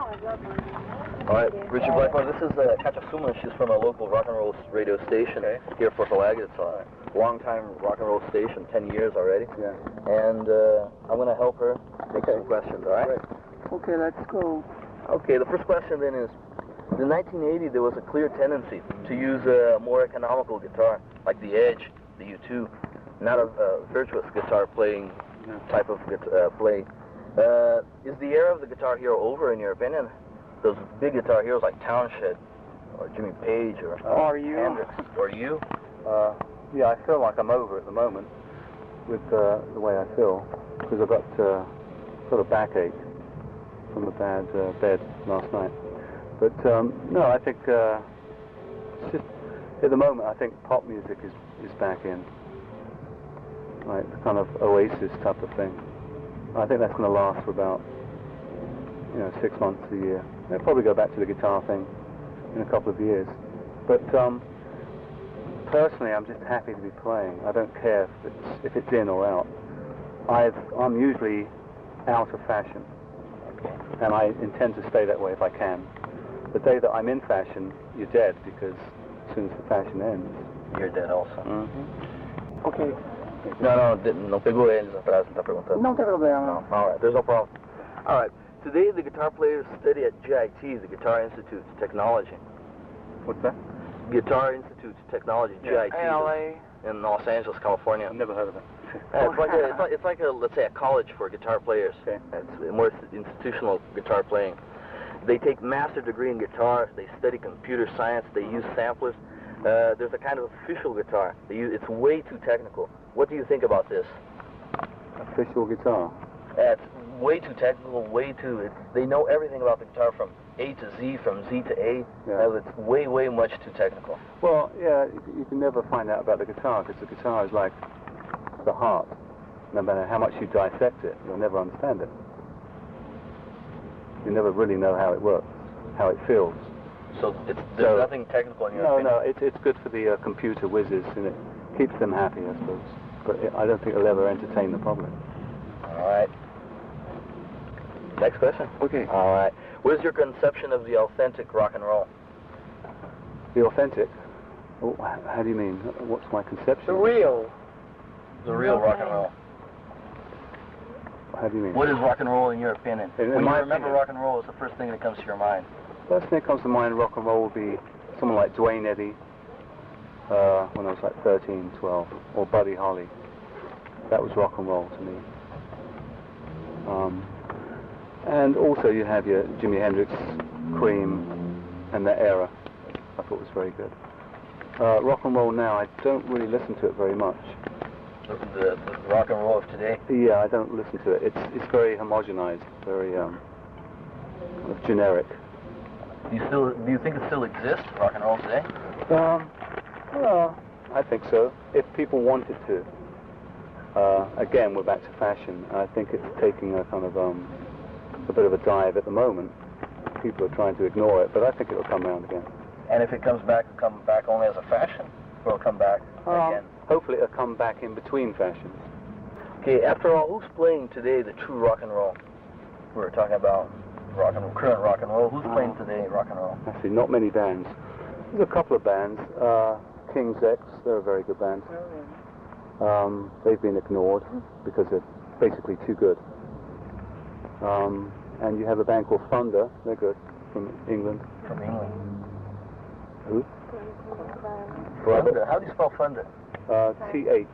All right, Richard Blackmore, this is Kachasuma. She's from a local rock and roll radio station here for Falaga. It's a long-time rock and roll station, 10 years already. Yeah. And I'm going to help her take some questions, all right? Okay, let's go. Okay, the first question then is, in 1980 there was a clear tendency to use a more economical guitar, like the Edge, the U2, not a virtuous guitar playing type of playing. Is the era of the Guitar Hero over, in your opinion? Those big guitar heroes like Townshend, or Jimmy Page, or Hendrix, or you? Yeah, I feel like I'm over at the moment with the way I feel, because I've got sort of backache from the bad bed last night. But no, I think it's just, at the moment, I think pop music is back in. Like the kind of Oasis type of thing. I think that's going to last for about, 6 months to a year. They'll probably go back to the guitar thing in a couple of years. But personally, I'm just happy to be playing. I don't care if it's in or out. I'm usually out of fashion, and I intend to stay that way if I can. The day that I'm in fashion, you're dead, because as soon as the fashion ends, you're dead also. Mm-hmm. Okay. Não pegou eles atrás, não está perguntando. Não tem problema. No. All right, there's no problem. All right, today the guitar players study at GIT, the Guitar Institute of Technology. What's that? Guitar Institute of Technology, GIT. LA. In Los Angeles, California. I've never heard of it. It's like a, let's say, a college for guitar players. Okay. It's more institutional guitar playing. They take master degree in guitar. They study computer science. They use samplers. There's a kind of official guitar. It's way too technical. What do you think about this? Official guitar? It's way too technical, they know everything about the guitar from A to Z, from Z to A. Yeah. It's way, way much too technical. Well, yeah, you can never find out about the guitar, because the guitar is like the heart. No matter how much you dissect it, you'll never understand it. You never really know how it works, how it feels. So there's nothing technical in your opinion? No, it's good for the computer whizzes, and it keeps them happy, I suppose. But I don't think it'll ever entertain the public. All right. Next question? Okay. All right. What is your conception of the authentic rock and roll? The authentic? Oh, how do you mean? What's my conception? The real rock and roll. How do you mean? What is rock and roll in your opinion? When you remember rock and roll, what's the first thing that comes to your mind? First thing that comes to mind, rock and roll would be someone like Duane Eddy, when I was like 13, 12, or Buddy Holly. That was rock and roll to me. And also you have your Jimi Hendrix, Cream, and that era. I thought was very good. Rock and roll now, I don't really listen to it very much. The rock and roll of today? Yeah, I don't listen to it. It's very homogenized, very kind of generic. Do you think it still exists, rock and roll today? Well, I think so. If people wanted to. Again, we're back to fashion. I think it's taking a kind of a bit of a dive at the moment. People are trying to ignore it, but I think it'll come around again. And if it comes back, it'll come back only as a fashion, or it'll come back again? Hopefully it'll come back in between fashions. Okay, after all, who's playing today the true rock and roll? We're talking about current rock and roll. Who's playing today rock and roll? Actually, not many bands. There's a couple of bands. King's X, they're a very good band. They've been ignored because they're basically too good. And you have a band called Thunder, they're good, from England. From England. Who? Thunder. How do you spell Thunder? Thunder.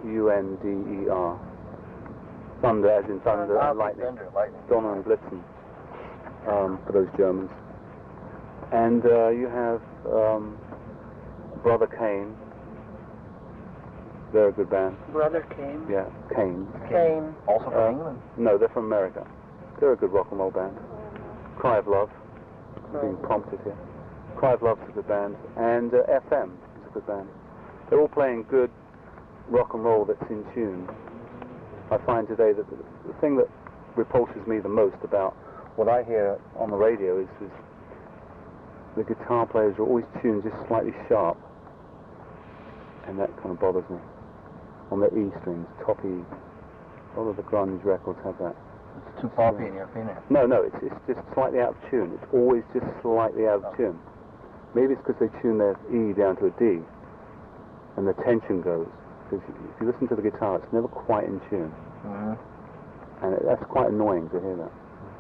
Thunder as in thunder and lightning. Thunder, lightning. Donner and Blitzen, for those Germans. And you have Brother Kane. They're a good band. Brother Kane? Yeah, Kane. Kane. Also from England? No, they're from America. They're a good rock and roll band. Cry of Love, being prompted here. Cry of Love's a good band. And FM is a good band. They're all playing good rock and roll that's in tune. I find today that the thing that repulses me the most about what I hear on the radio is the guitar players are always tuned just slightly sharp. And that kind of bothers me. On the E strings, top E. A lot of the grunge records have that. It's too poppy in your opinion. No, it's just slightly out of tune. It's always just slightly out of tune. Maybe it's because they tune their E down to a D, and the tension goes. Because if you listen to the guitar, it's never quite in tune. Mm-hmm. And that's quite annoying to hear that.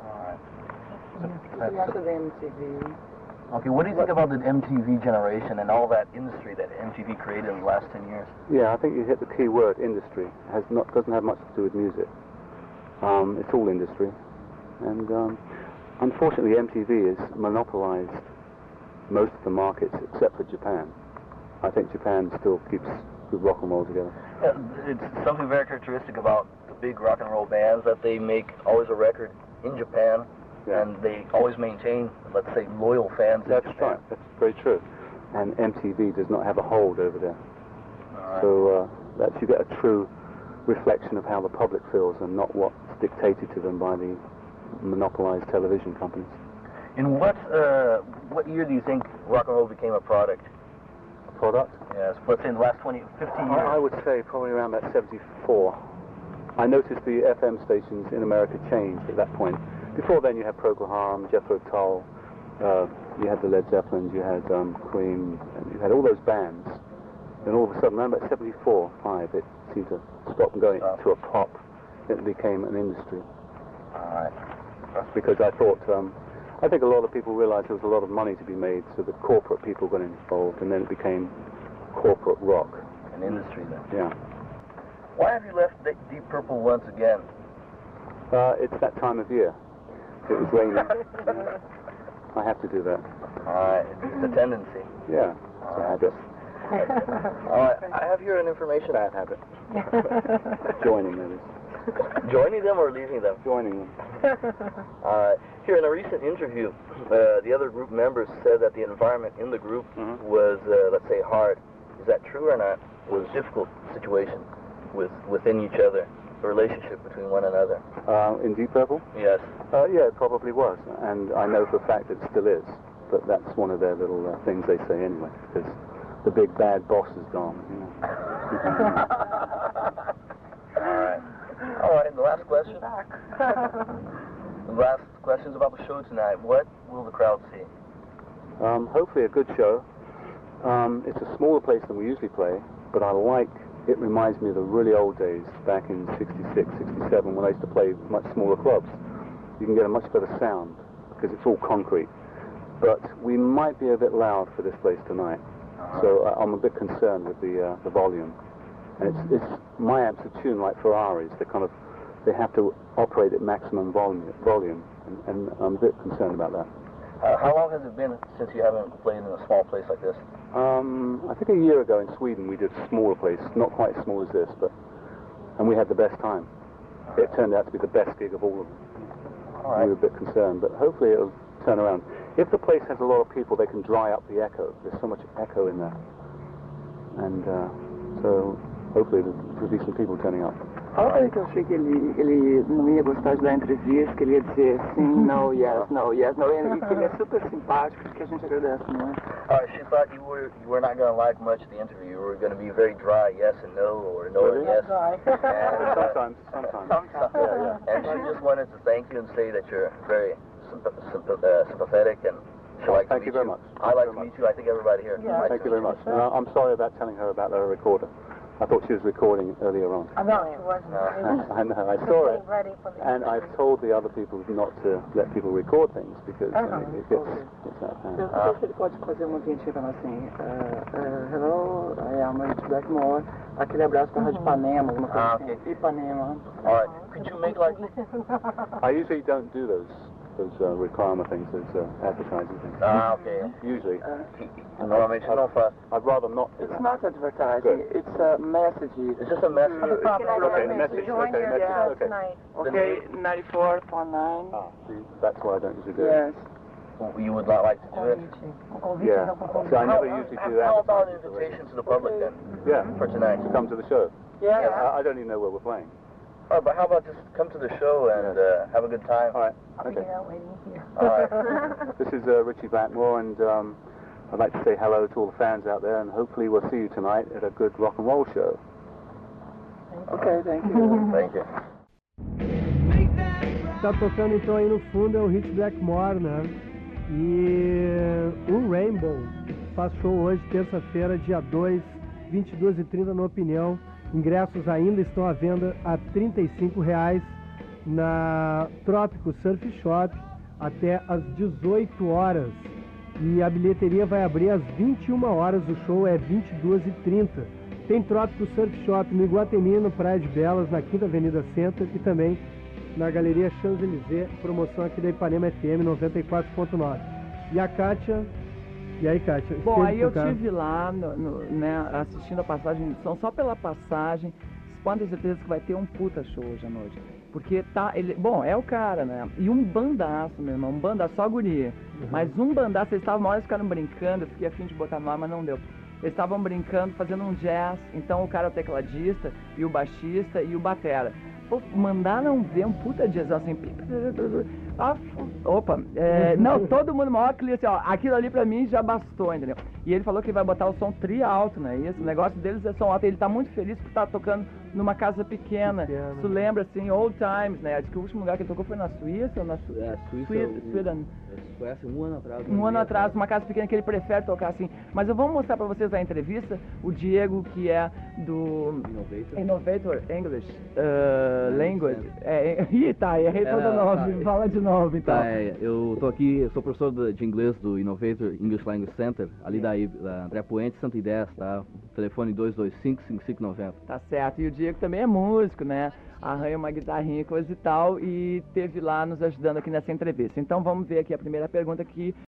MTV. Okay, what do you think about the MTV generation and all that industry that MTV created in the last 10 years? Yeah, I think you hit the key word, industry. It doesn't have much to do with music. It's all industry. And unfortunately, MTV has monopolized most of the markets except for Japan. I think Japan still keeps good rock and roll together. It's something very characteristic about the big rock and roll bands that they make always a record in Japan. Yeah. And they always maintain, let's say, loyal fans in That's Japan. right. That's very true. And MTV does not have a hold over there. Right. So you get a true reflection of how the public feels and not what's dictated to them by the monopolized television companies. In what year do you think rock and roll became a product? A product? Yes, let's say in the last 50 years. I would say probably around that 74. I noticed the FM stations in America changed at that point. Before then, you had Procol Harum, Jethro Tull, you had the Led Zeppelins, you had Cream, and you had all those bands. And all of a sudden, around about 74, 5, it seemed to stop and going to a pop. It became an industry. All right. Because I think a lot of people realized there was a lot of money to be made, so the corporate people got involved, and then it became corporate rock. An industry then. Yeah. Why have you left Deep Purple once again? It's that time of year. It was raining. I have to do that. All right. It's a tendency. Yeah. It's a habit. All right. I have here an information. Bad habit. Joining, that is. Joining them or leaving them? Joining them. Here, in a recent interview, the other group members said that the environment in the group was, let's say, hard. Is that true or not? Was a difficult situation within each other, the relationship between one another? In Deep Purple? Yes. Yeah, it probably was, and I know for a fact it still is. But that's one of their little things they say anyway, because the big bad boss is gone. You know. All right. And the last question. The last question's about the show tonight. What will the crowd see? Hopefully a good show. It's a smaller place than we usually play, but it reminds me of the really old days back in 66, 67, when I used to play much smaller clubs. You can get a much better sound because it's all concrete. But we might be a bit loud for this place tonight, so I'm a bit concerned with the volume. And it's my amps are tuned like Ferraris. They have to operate at maximum volume, and I'm a bit concerned about that. How long has it been since you haven't played in a small place like this? I think a year ago in Sweden we did a smaller place, not quite as small as this, and we had the best time. It turned out to be the best gig of all of them. We were a bit concerned, but hopefully it'll turn around. If the place has a lot of people, they can dry up the echo. There's so much echo in there. And so hopefully there'll be some people turning up. Olha que eu achei que ele não ia gostar de dar entrevista, que ele ia dizer sim, no, yes, no, yes, no, e que ele é super simpático, que a gente agradece muito. She thought you were not going to like much the interview. You were going to be very dry, yes and no, or no and yes. Sometimes. Yeah. And she just wanted to thank you and say that you're very sympathetic, and she liked to meet you. Thank you very much. I like to meet you. I think everybody here. Thank you very much. I'm sorry about telling her about the recorder. I thought she was recording earlier on. No, she wasn't. I know, I saw it. And I've told the other people not to let people record things because it gets out of hand. Eu sei se ele pode fazer uma vinhetinha pra nós assim. Hello, I am Rich Blackmore. Aquele abraço pra Rádio Ipanema, alguma coisa assim. Okay. Ipanema. All right. Could you make like... I usually don't do those reclama things, those advertising things. Okay. Usually. Normalmente não faço. I'd rather not do It's that. not advertising, it's a message. It's just a message. Okay, message. Join Okay, your message. show Okay. tonight. Okay, 94.9. See, that's why I don't usually do it. Yes. You would not like to do it? Yeah. See, I never usually do that. How about an invitation to the public then? Yeah. For tonight? To come to the show. Yes. I don't even know where we're playing. All right, but how about just come to the show and have a good time? All right. I'll Okay. be out waiting here. All right. This is Richie Blackmore, and I'd like to say hello to all the fans out there, and hopefully we'll see you tonight at a good rock and roll show. Okay, thank you. Thank you. Make that right. que tá tocando então aí no fundo é o Hit Blackmore, né? E o Rainbow faz show hoje, terça-feira, dia 2, 22h30 no Opinião. Ingressos ainda estão à venda a R$ 35,00 na Trópico Surf Shop até às 18 horas. E a bilheteria vai abrir às 21 horas, o show é 22h30. Tem Trópico Surf Shop no Iguatemi, no Praia de Belas, na 5ª Avenida Center e também na Galeria Champs-Élysées, promoção aqui da Ipanema FM 94.9. E a Kátia... E aí, Kátia? Bom, aí eu estive lá, né, assistindo a passagem, só pela passagem, vocês podem ter certeza que vai ter um puta show hoje à noite. Porque tá, bom, é o cara, né? E um bandaço, meu irmão, um bandaço, só guria. Mas um bandaço, eles estavam, uma hora ficaram brincando, eu fiquei a fim de botar no ar, mas não deu. Eles estavam brincando, fazendo um jazz, então o cara é o tecladista, e o baixista, e o batera. Pô, mandaram ver um puta jazz, assim, não, todo mundo maior que assim, ó, aquilo ali pra mim já bastou, entendeu? E ele falou que vai botar o som tri alto, né? Isso, o negócio deles é som alto, ele tá muito feliz por estar tocando numa casa pequena. Isso lembra, assim, old times, né? Diz que o último lugar que ele tocou foi na Suíça ou na Sweden. Suécia, um ano atrás. Um ano atrás, uma casa pequena que ele prefere tocar assim. Mas eu vou mostrar pra vocês a entrevista, o Diego, que é do Innovator English Language. Errei todo o nome, fala de novo então. Eu tô aqui, eu sou professor de inglês do Innovator English Language Center, ali da André Puente, 110, tá? Telefone 225-5590. Tá certo, e o Diego também é músico, né? Arranha uma guitarrinha, coisa e tal, e teve lá nos ajudando aqui nessa entrevista. Então vamos ver aqui a primeira pergunta que